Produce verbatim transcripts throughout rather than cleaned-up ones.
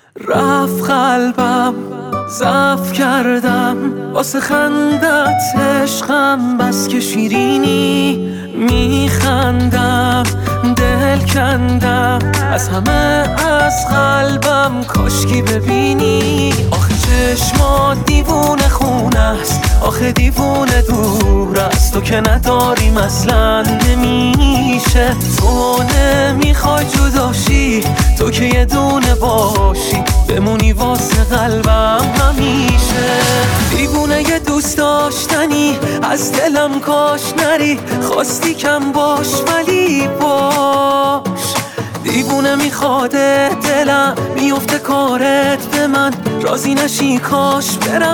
رفت قلبم ضعف کردم واسه خندت عشقم، بس که شیرینی میخندم دل کندم از همه از قلبم، کاشکی ببینی آخه چشمات دیوونه خونه است، آخه دیوونه دور است، تو که نداریم اصلا نمیشه، تو نمیخوای جداشی، تو که یه دونه باشی بمونی واسه قلبم همیشه. دیوونه یه دوست داشتنی از دلم کاش نری، خواستی کم باش ولی باش، دیوونه میخواده دلم میفته کارت به من، راضی نشی کاش برم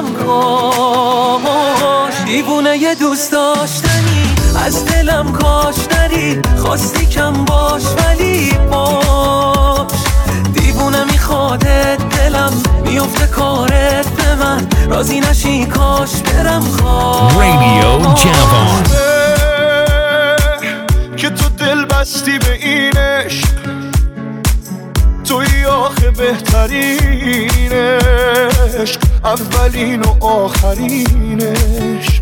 کاش. دیوونه یه دوست داشتنی از دلم کاش نری، خواستی کم باش ولی باش، دیوونه میخواده دلم میفته کارت به من، راضی نشی کاش برم کاش. رادیو جوان که تو دل بستی به این عشق، توی آخه بهترین عشق، اولین و آخرین عشق.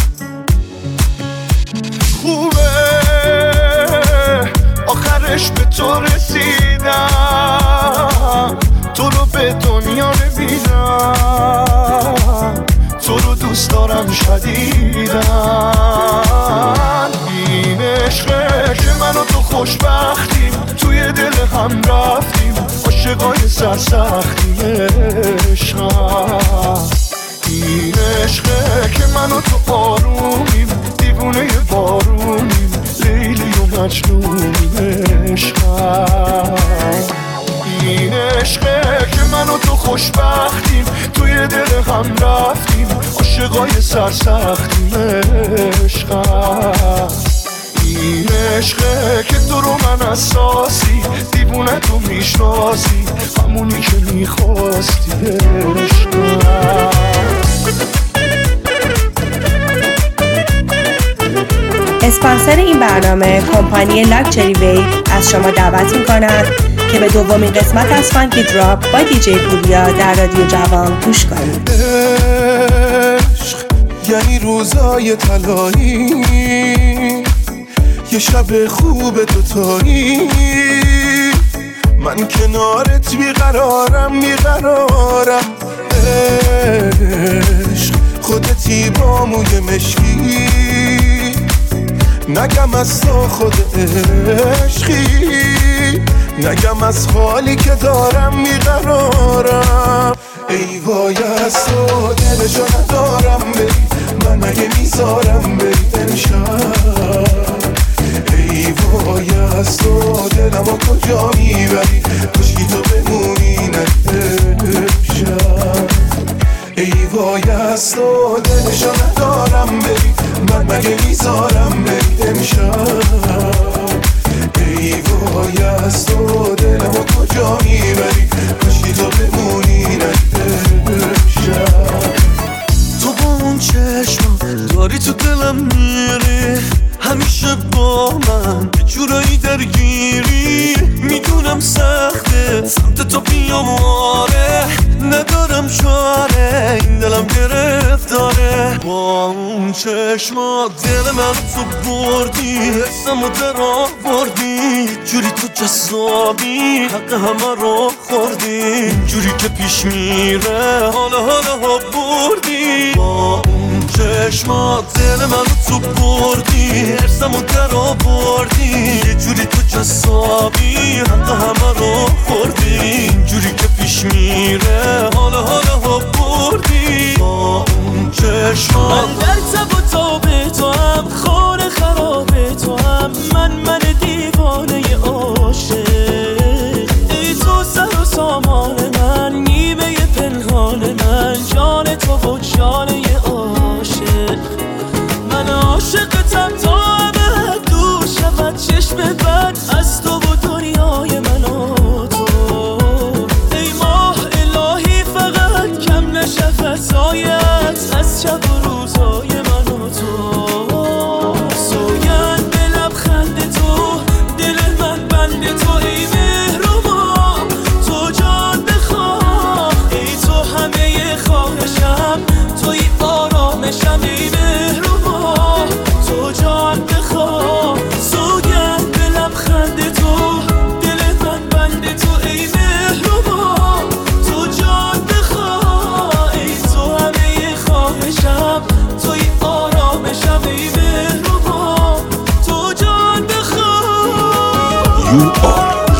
خوبه آخرش به تو رسیدم، تو رو به دنیا نمیدم، تو رو دوست دارم شدیدم. این عشقه که من و تو خوشبختیم، توی دل هم رفتیم عاشقای سرسختیم عشقم. این عشقه که من و تو آرومیم، دیوونه بارونیم، لیلی و مجنونیم عشقم. این عشقه که من و تو خوشبختیم، توی دل هم رفتیم عاشقای سرسختیم عشقم. این عشقه که تو رو من اساسی، دیوونه تو میشناسی، همونی که میخواستی عشقم. اسپانسر این برنامه کمپانی لاکچری ویو از شما دعوت می‌کند که به دومین قسمت از فانکی دراپ با دیجی پوریا در رادیو جوان گوش کنید. عشق یعنی روزای طلایی، یه شب خوب دوتایی، من کنارت بیقرارم بیقرارم. عشق خودتی با موی مشکی، نگم از تو خود عشقی، نگم از حالی که دارم بیقرارم. ای وای از تو دلشو ندارم بری، من مگه میذارم بری امشب. ای وای از تو دلمو کجا میبری، کشکی تو بمونی نشب. ای وای از تو دلشو ندارم بری، من مگه میذارم بری امشب. ای وای از تو دلمو کجا میبری، کشکی تو بمونی نشب. تو با اون چشم داری تو دلم میری، همیشه با من یه جورایی درگیری، میدونم سخته سمت تو بیام آره، ندارم چاره این دلم گرفتاره. با اون چشما دل من تو بردی، حسمو در آوردی، جوری تو جذابی حق همه رو خوردی، جوری که پیش میره حالا حالا ها بردی. با اون چشما دل من تو بردی، حسمو در آوردی، یه جوری تو جذابی حق همه رو خوردی، جوری که پیش میره حالا حالا ها بردی. با اون چشما من در تب و تاب تو هم، خور خراب تو هم، من من دیوانه عاشق. ای تو سر و سامان من، نیمه پنهان من، جان تو و جان عاشق. من عاشقتم تا ابد دور شود چشم بد از تو و دنیای من و تو. ای ماه الهی فقط کم نشه فضایت از شب و روزای من و تو. سوگند به لبخند تو دل من بند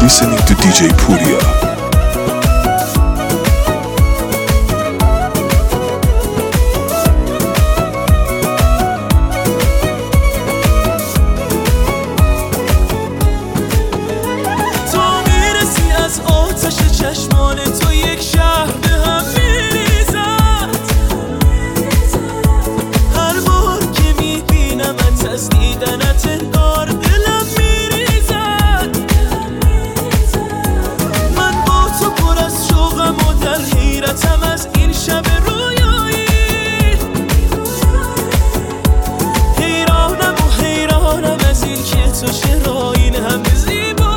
listening to دی جی پوریا. چشمان تو یک شهر به هم میریزد، هر بار که میبینمت از دیدنت انگار دلم میریزد. من با تو پر از شوقم و در حیرتم از این شب رویایی. حیرانم و حیرانم از این که تو چرا این همه زیبایی.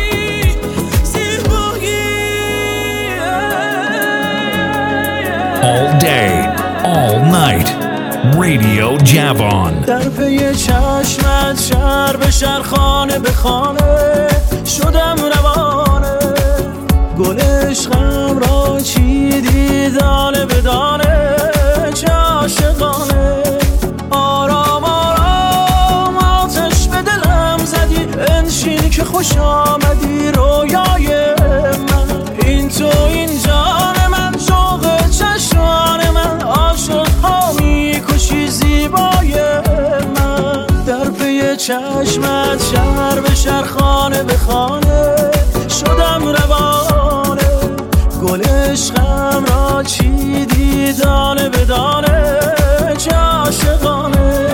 All day, all night, Radio Javon. در پی چشمت شهر به شهر خانه به خانه شدم روانه، گل عشقم را چیدی دانه به دانه، چه عاشقانه. آرام آرام آتش به دلم زدی، انشین که خوش آمدی رویای من. این تو این جان من، شوق چشمان من، عاشق ها میکشی زیبای من. در پی چشمت شهر به شهر خانه به خانه شدم روانه، گل عشقم را چیدی دانه به دانه، چه عاشقانه.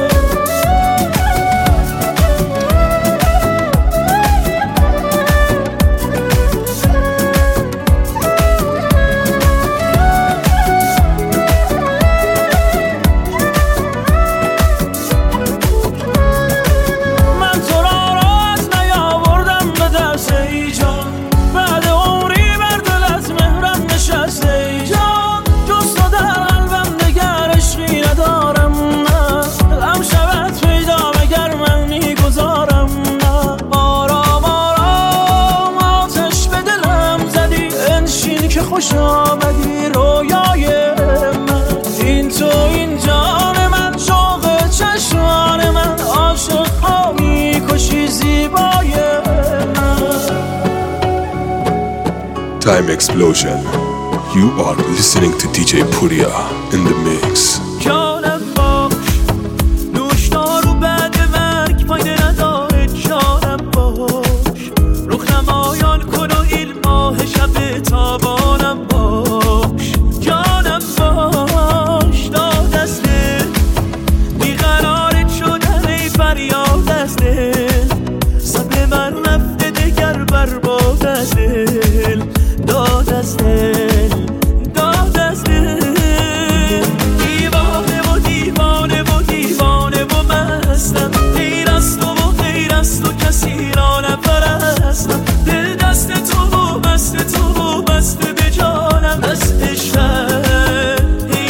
خوش آمدی رویای من. این تو این جان من، شوق چشمان من، عاشق ها میکشی زیبای من. Time explosion. You are listening to دی جی Puriya in the mix. جانم باش، نوشدارو بعد مرگ فایده نداره. جانم باش، رخ نمایان کن و این ماه شب تابانم باش. جانم باش، داد از دل بیقرارت شدن ای فریاد از دل. صبر من رفته دگر برباد از دل، داد از دل، داد از دل. دیوانه و دیوانه و دیوانه و مستم، غیر از تو و غیر از تو کسی را نپرستم. دل دست تو و بست تو و بست به جانم، از عشقت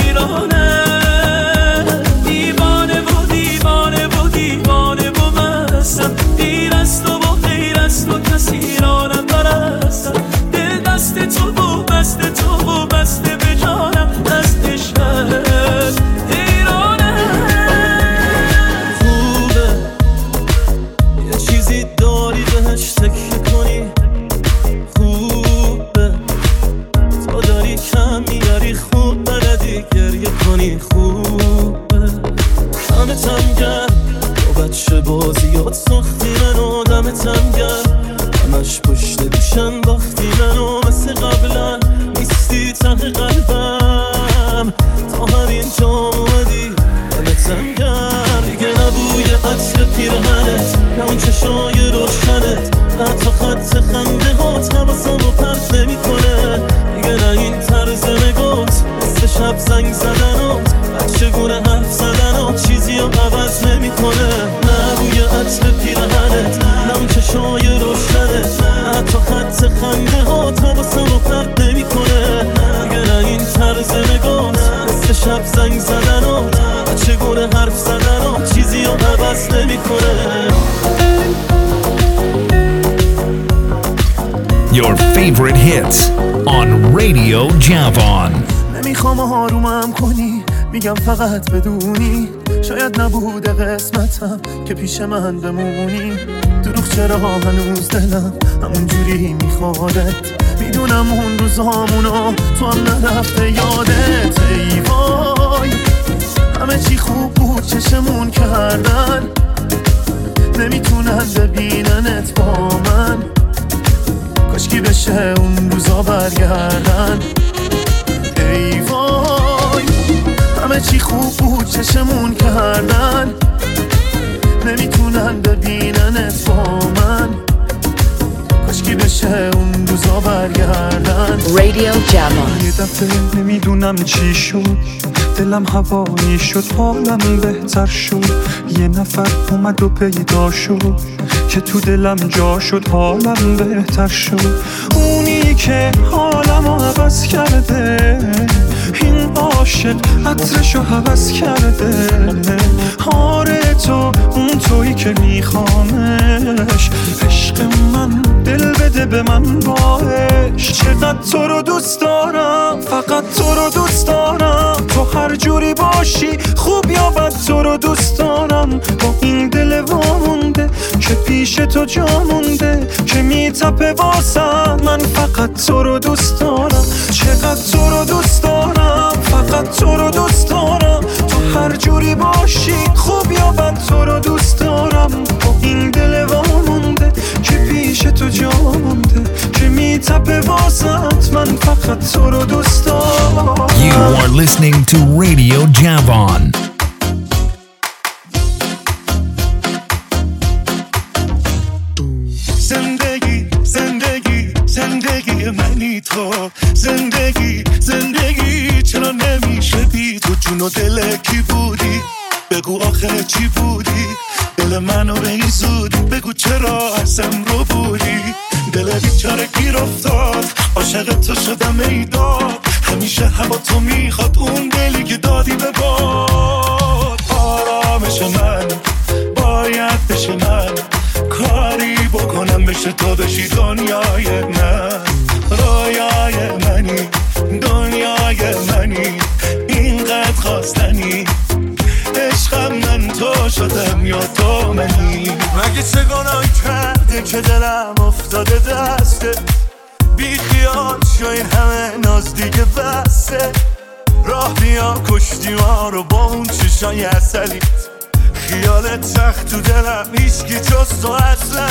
حیرانم. دیوانه و دیوانه و دیوانه و مستم، غیر از تو و غیر از تو کسی را نپرستم. دل دست تو و بست تو و بست به جانم، از عشقت حیرانم. خوبه یه چیزی داری بهش تکیه کنی، خوبه تو داری کم میاری، خوب بلدی گریه کنی، خوبه دمتم گرم. تو بچه بازیات ساختی منو، دمتم گرم. همش پشت گوشم باختی منو، مثل قبلا نیستی ته قلبم. تا همین جا اومدی دمتم گرم. دیگه نبوی عطر پیرهنت، نه اون چشای روشنت، حتی خط خنده هات حواسمو پرت نمی کنه. دیگه نه این طرز نگات، مثل شب زنگ زدنات، بچه گونه حرف زدنات، چیزی رو عوض نمی کنه. نه بوی عطر پیرهنت، نه اون چشای روشنت، حتی خط خنده هات حواسمو پرت نمی کنه. دیگه نه این طرز نگات، مثل شب زنگ زدنات، بچه گونه حرف زدنات، چیزی رو عوض نمی کنه. Your favorite hits on Radio Javon. نمیخوام آرومم کنی، میگم فقط بدونی شاید نبوده قسمتم که پیش من بمونی. دروغ چرا هنوز دلم همون جوری میخوادت، میدونم اون روزامونو تو هم نرفته یادت. ای وای همه چی خوب بود چشمون کردن، نمیتونن ببیننت با من. کاشکی بشه اون روزا برگردن. ای وای همه چی خوب بود چشمون کردن، نمیتونن ببیننت با من. کاشکی بشه اون روزا برگردن. رادیو جوان. یه دفعه نمیدونم چی شد، دلم هوایی شد، حالم بهتر شد. یه نفر اومد و پیدا شد که تو دلم جا شد، حالم بهتر شد. اونی که حالم رو عوض کرده، این عاشق عطرشو حوض کرده. آره تو اون تویی که میخوامش، عشق من دل بده به من باش. چقدر تو رو دوست دارم، فقط تو رو دوست دارم. تو هر جوری باشی خوب یا بد تو رو دوست دارم. با این دل وامونده که پیش تو جا مونده، که میتپه واسم. من فقط تو رو دوست دارم، چقدر تو رو دوست دارم، فقط تو رو دوست دارم. تو هر جوری باشی خوب یا بد تو رو دوست دارم. با این دل وامونده که پیش تو جا مونده، که میتپه واسط. من فقط تو رو دوست دارم. You are listening to Radio Javon. زندگی زندگی زندگی منی تو، زندگی زندگی چرا نمیشه بی تو؟ جون و دل کی بودی؟ بگو آخه چی بودی؟ دل منو به این زودی بگو چرا ازم رو بودی؟ دل بیچاره گیر افتاد، عاشق تو شدم ای داد. همیشه هوا تو میخواد، اون دلی که دادی به باد. آرامش من باید بشه من، کاری بکنم بشه تو بشی دنیای من. رویای منی دنیای منی، اینقدر خواستنی. عشقم من تو شدم یا تو منی؟ مگه چه گناهی کرده که دلم افتاده دسته؟ بی خیال شو این همه ناز دیگه بسته. راه بیا کشتی ما رو با اون چشای عسلیت. خیالت تخت تو دلم هیچکی جز تو اصلا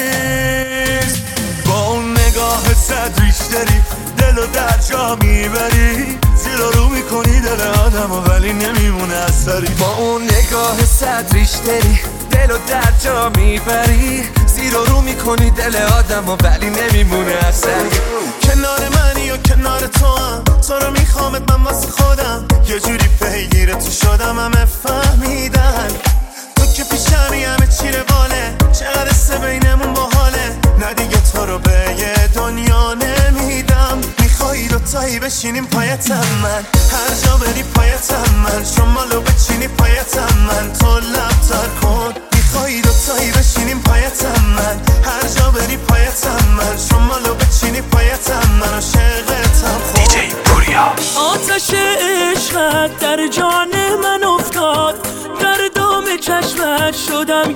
نیست. با اون نگاه صد ریشتری دلو در جا میبری. زیر رو میکنی دل آدم و ولی نمیمونه اثری. با اون نگاه صد ریشتری دلو در جا میبری. زیر رو میکنی دل آدم و ولی نمیمونه اثری. کنار منی و کنار تو هم، تو رو میخوامت من واسه خودم. یه جوری پیگیر تو شدم همه فهمیدن. تو که پیشمی همه چی رواله، چقدر سه بینمون باحاله. نه دیگه تو رو به یه دنیا نمیدم. میخوایی دوتایی بشینیم پایتم من، هر جا بری پایتم من. شمالو بچینی پایتم من، تو لبتر کن. میخوایی دوتایی بشینیم پایتم من، هر جا بری پایتم من. شمالو بچینی پایتم من، عاشقتم خود. دیجی پوریا. آتش عشقت در جان من افتاد، در دام چشمت شدم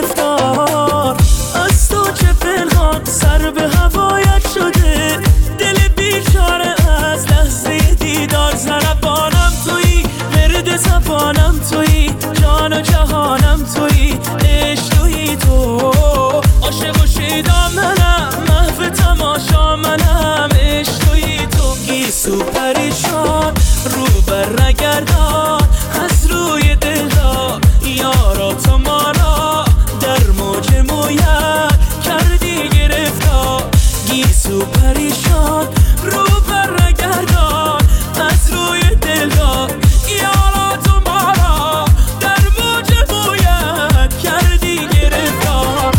گرفتار. از تو چه پنهان سر به هوایت شده، دل بیچاره از لحظه دیدار. زنبانم تویی، ورد زبانم تویی، جان و جهانم تویی، عشق تویی تو. عاشق و شیدا منم، محو تماشا منم، عشق تویی تو. گیسو پریشان رو بر نگردان، از روی دلدار یارا تو ما را در موج مویت کردی گرفتار. گیسو پریشان رو بر نگردان، از روی دلدار یارا تو ما را در موج مویت کردی گرفتار.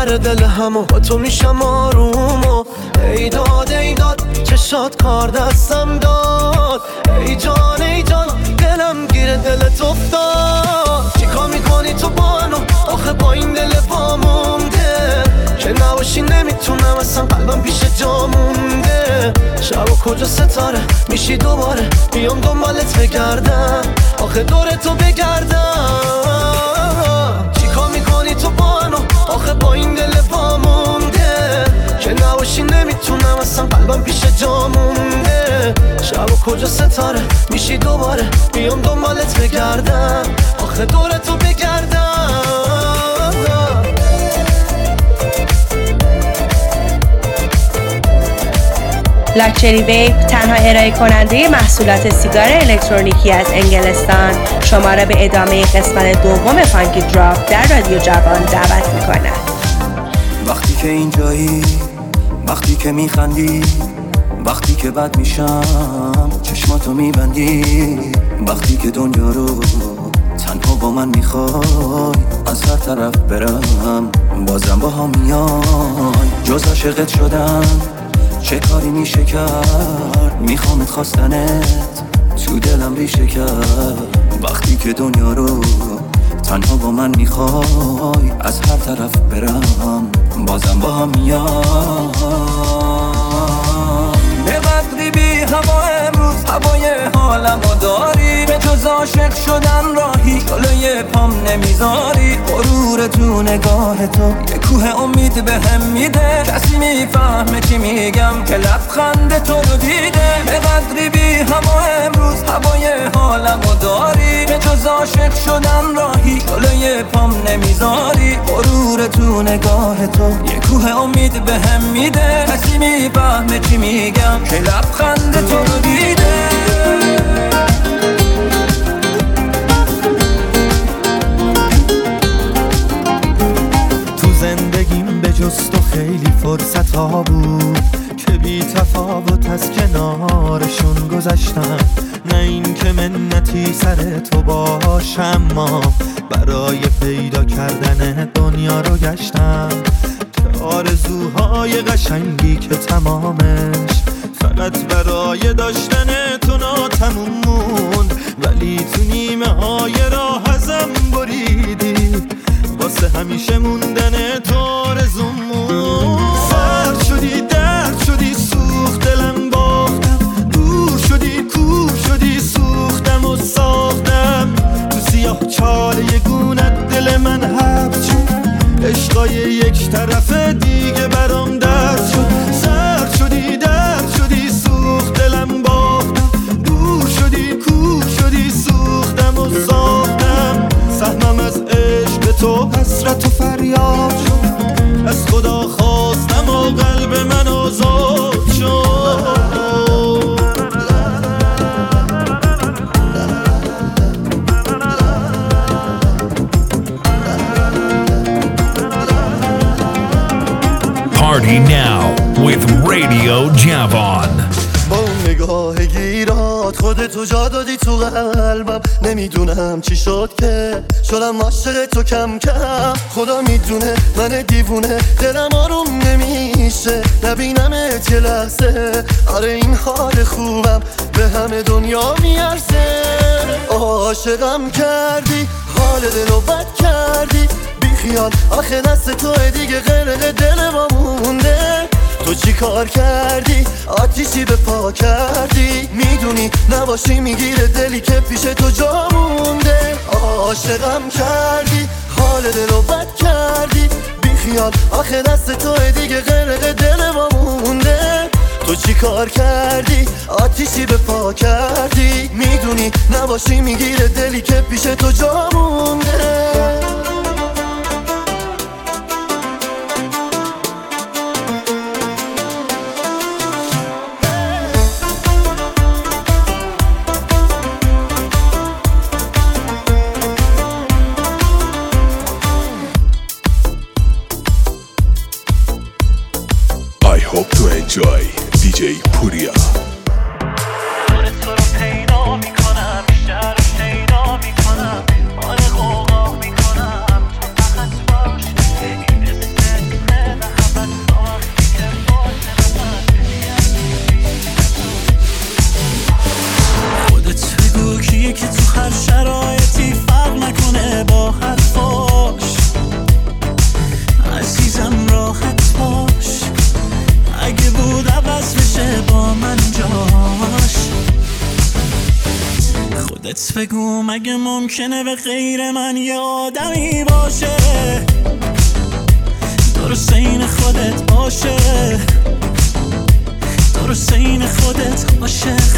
دل همو با تو میشم آروم و ای داد ای داد چشات کار دستم داد ای جان ای جان دلم گیره دلت افتاد چیکار میکنی تو با منو آخه با این دل پا مونده که نباشی نمیتونم اصلا قلبم پیش جا مونده شب و کجا ستاره میشی دوباره بیام دنبالت بگردم آخه دور تو بگردم چیکار میکنی تو با منو آخه با این دل پا مونده که نباشی نمیتونم اصلا قلبم پیش جا مونده شب و کجا ستاره میشی دوباره بیام دنبالت بگردم آخه دور تو بگردم لاکچری ویپ تنها ارائه کننده محصولات سیگار الکترونیکی از انگلستان شما را به ادامه قسمت دوم فانکی دراپ در رادیو جوان دعوت می‌کند. وقتی که اینجایی، وقتی که میخندی، وقتی که بد میشم چشماتو میبندی، وقتی که دنیا رو تنها با من میخوای از هر طرف برم بازم با هم میای جز عاشقت شدم چه کاری میشه کرد میخوامت خواستنت تو دلم ریشه کرد وقتی که دنیا رو تنها با من میخوای از هر طرف برم بازم با هم میای به قدری بی هوا امروز هوای حالمو داری به جز عاشق شدن راهی جلوی پام نمیذاری غرور تو نگاه تو یه کوه امید به هم میده کسی میفهمه چی میگم که لبخند تو رو دیده به قدری بی هوا امروز هوای حالمو داری به جز عاشق شدن راهی جلوی پام نمیذاری غرور تو نگاه تو یه کوه امید به هم میده کسی میفهمه چی میگم که لبخند تو رو دیده زندگیم به جز تو خیلی فرصت ها بود که بی تفاوت از کنارشون گذشتم نه این که منتی سر تو باشم ما برای پیدا کردن دنیا رو گشتم که آرزوهای قشنگی که تمامش فقط برای داشتن تو ناتموم موند ولی تو نیمه های راه ازم بریدی واسه همیشه موندن تو آرزومون سرد شدی درد شدی سوخت دلم باختم دور شدی کور شدی سوختم و ساختم تو سیاه چاله گونت دل من حبس شد عشقای یک طرف دیگه برام درد شد سرد شدی درد شدی سوخت دلم باختم دور شدی کور شدی سوختم و ساختم سهمم از عشق تو حسرت و فریاد شد از خدا خواستم و قلب من آزاد شد Party now with Radio Javon. با اون نگاه گیرات خودتو جا دادی تو قلبم نمیدونم چی شد که شدم عاشق تو کم کم خدا میدونه من دیوونه دلم آروم نمیشه نبینمت یه لحظه آره این حال خوبم به همه دنیا میارزه عاشقم کردی حال دلو بد کردی بیخیال آخه دست توه دیگه غرق دل ما مونده تو چی کار کردی آتیشی به پا کردی میدونی نباشی میگیره دلی که پیش تو جا مونده عاشقم کردی حال دلو بد کردی بیخیال آخه دست توه دیگه غرق دل ما مونده تو چی کار کردی آتیشی به پا کردی میدونی نباشی میگیره دلی که پیش تو جا مونده hope to enjoy دی جی پوریا. خودت بگو مگه ممکنه به غیر من یه آدمی باشه درست این خودت باشه درست این خودت عاشق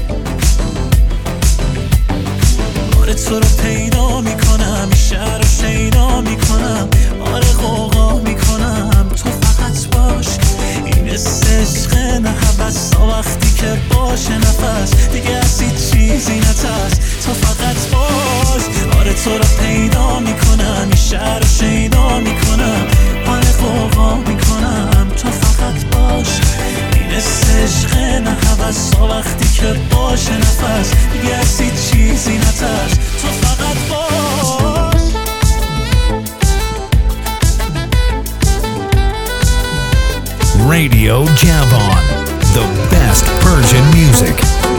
آره تو رو پیدا میکنم شهر رو شیدا میکنم آره غوغا میکنم تو فقط باش این عشق نه حبس تا وقتی که باشه نفس دیگه از هیچ چیزی نترس تو فقط باش آره تو رو پیدا میکنم این شهر رو شیدا میکنم آره غوغا میکنم تو فقط باش این عشق نه حبس تا وقتی که باشه نفس دیگه از هیچ چیزی نترس تو فقط باش Radio Javon, the best Persian music.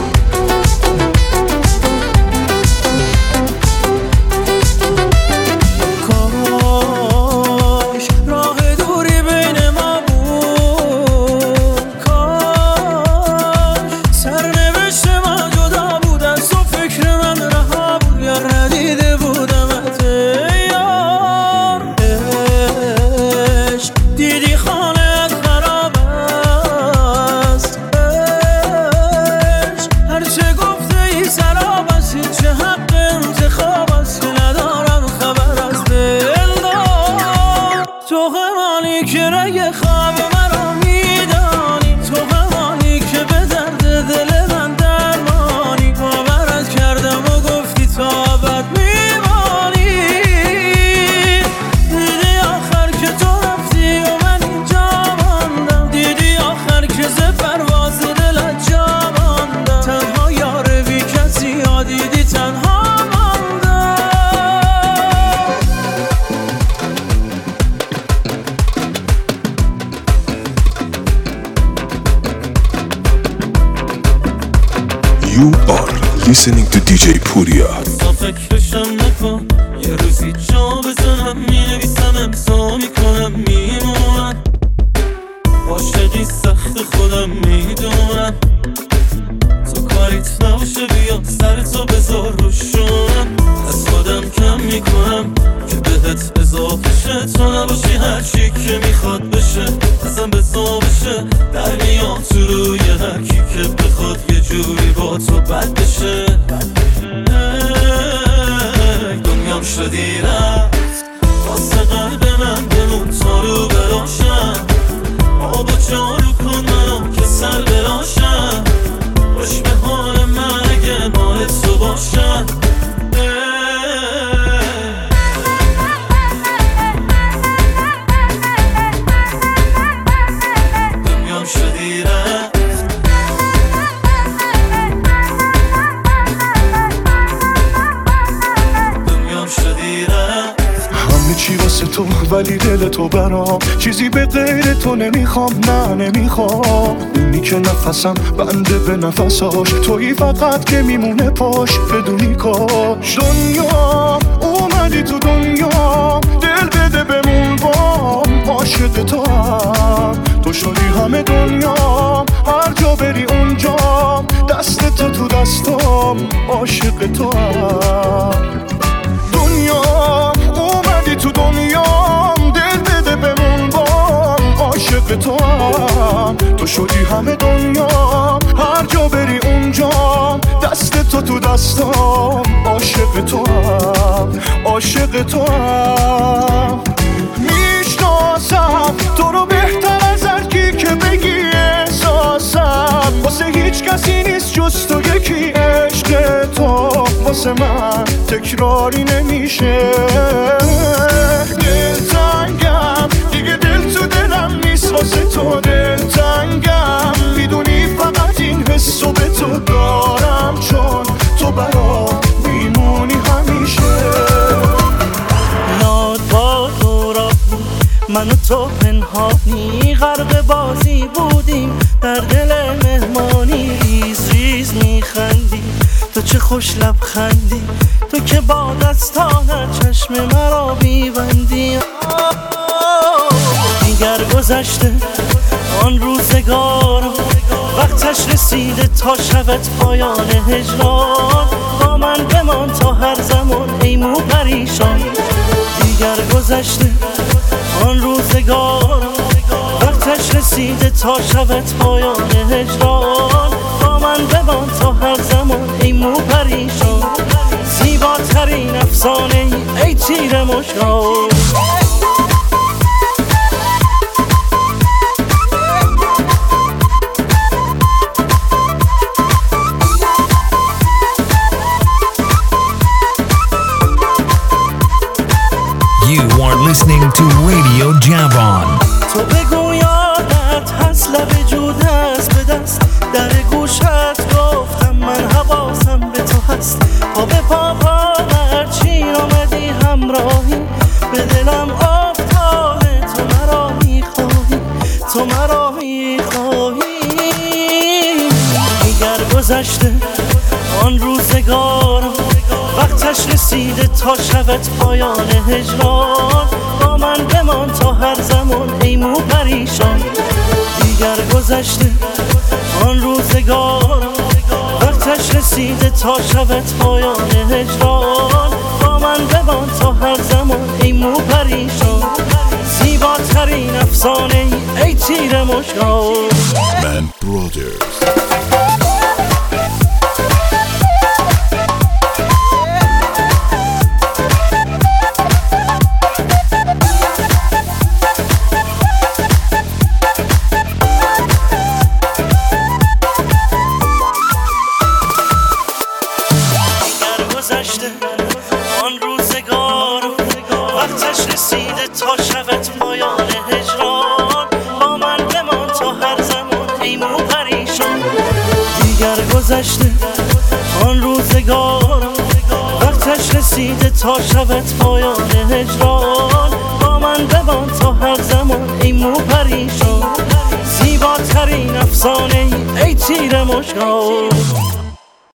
You are listening to دی جی پوریا. فکرشم نکن یه روزی جا بزنم مینویسم امضا میکنم میمونم عاشقی سخت خودم میدونم تو کاریت نباشه بیا سر تو بذار روشم از خودم کم میکنم که بهت اضافه شه تو نباشی هرچی که میخواد بشه ازم بزا بشه در میام تو روی هرکی که بخواد یه جوری با تو بد بشه دنیام شدی رفت واسه قلب من بمون تا رو براشم آب و جارو کن منو که سر براشم باش به حال من اگه مال تو باشم دنیام شدی رفت دنیام شدی رفت همه چی واسه تو ولی دل تو برام چیزی به غیر تو نمیخوام نه نمیخوام اونی که نفسم بنده به نفساش تویی فقط که میمونه پاش بدونی کاش دنیا اومدی تو دنیا دل بده بمون بام عاشق تو هم تو شدی همه دنیا هر جا بری اونجا دست تو تو دستم عاشق تو هم دنیا اومدی تو دنیام دل بده بمون بام عاشق تو هم تو شدی همه دنیا هر جا بری اونجا دست تو تو دستم عاشق تو هم عاشق تو هم میشناسم تو رو بهتر از هر کی که بگی احساسم واسه هیچ کسی نیست جز تو یکی عشق تو واسه من تکراری نمیشه دلتنگم دیگه دل تو دلم نیست واسه تو دلتنگم میدونی فقط این حسو به تو دارم چون تو برام میمونی همیشه ناد با تو را من و تو پنهانی غرق بازی بودیم در دل مهمانی ریز ریز میخندی تو چه خوش لبخندی تو که با دستانت چشم مرا بیبندی دیگر گذشته آن روزگارم وقتش رسیده تا شبت پایان هجران، با من بمان تا هر زمان ای مو پریشان. دیگر گذشته آن روزگار، وقتش رسیده تا شبت پایان هجران، با من بمان تا هر زمان ای مو پریشان. زیباترین افسانه ای تیر مشکان. You are listening to Radio Javon. تو بگو یادت هست لب جود هست به دست، در گوشت گفتم من حواسم به تو هست. پا به پا پا برچین آمدی همراهی، به دلم افتاده تو مرا میخواهی، تو مرا میخواهی. دیگر گذشته آن روزگار، وقتش رسیده تا شبت پایان هجران، با من بمان تا هر زمان ای مو پریشان. دیگر گذشته آن روزگار، وقتش رسیده تا شبت پایان هجران، با من بمان تا هر زمان ای مو پریشان. زیباترین افسانه ای تیر مشکان. Man Brothers. آن روزگار، وقتش رسیده تا شبت پایان هجران، با من بمان تا هر زمان ای مو پریشان. دیگر گذشته آن روزگار، وقتش رسیده تا شبت پایان هجران، با من بمان تا هر زمان ای مو پریشان. زیباترین افسانه ای تیر مشکان.